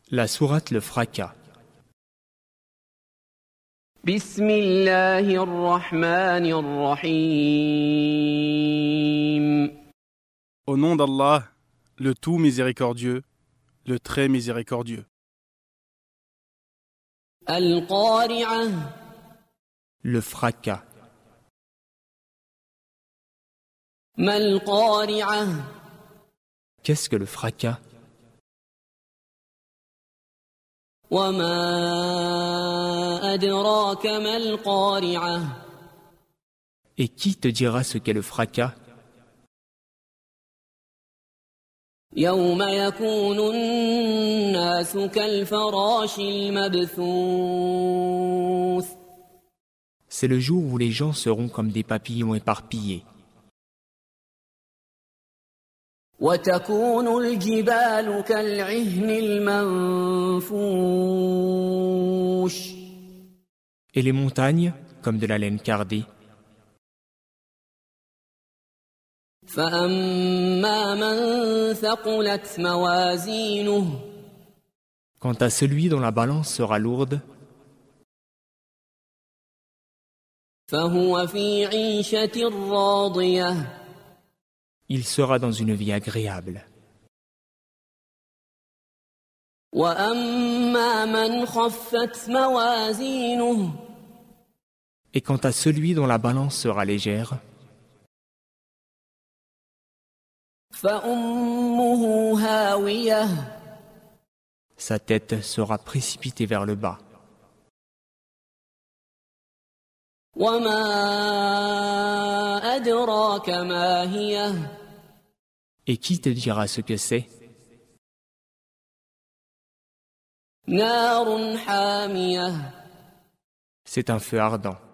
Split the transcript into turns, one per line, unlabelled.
La sourate Le Fracas.
Bismillahir Rahmanir Rahim.
Au nom d'Allah, le tout miséricordieux, le très miséricordieux.
Al-Qari'ah.
Le fracas.
Mal-Qari'ah.
Qu'est-ce que le fracas?
Wa ma adraka mal-Qari'ah.
Et qui te dira ce qu'est le fracas?
Yawma yakunu an-nasu kal-farashi al-mabthuth.
C'est le jour où les gens seront comme des papillons éparpillés.
وتكون الجبال كالعهن المنفوش.
Et les montagnes comme de la laine cardée.
فأما من ثقلت موازينه.
Quant à celui dont la balance sera lourde,
فهو في عيشة راضية.
il sera dans une vie agréable.
وأما من خفت موازينه.
Et quant à celui dont la balance sera légère,
فأمه هاوية.
sa tête sera précipitée vers le bas.
وما أدراك ما هي.
Et qui te dira ce que c'est?
نار حامية.
C'est un feu ardent.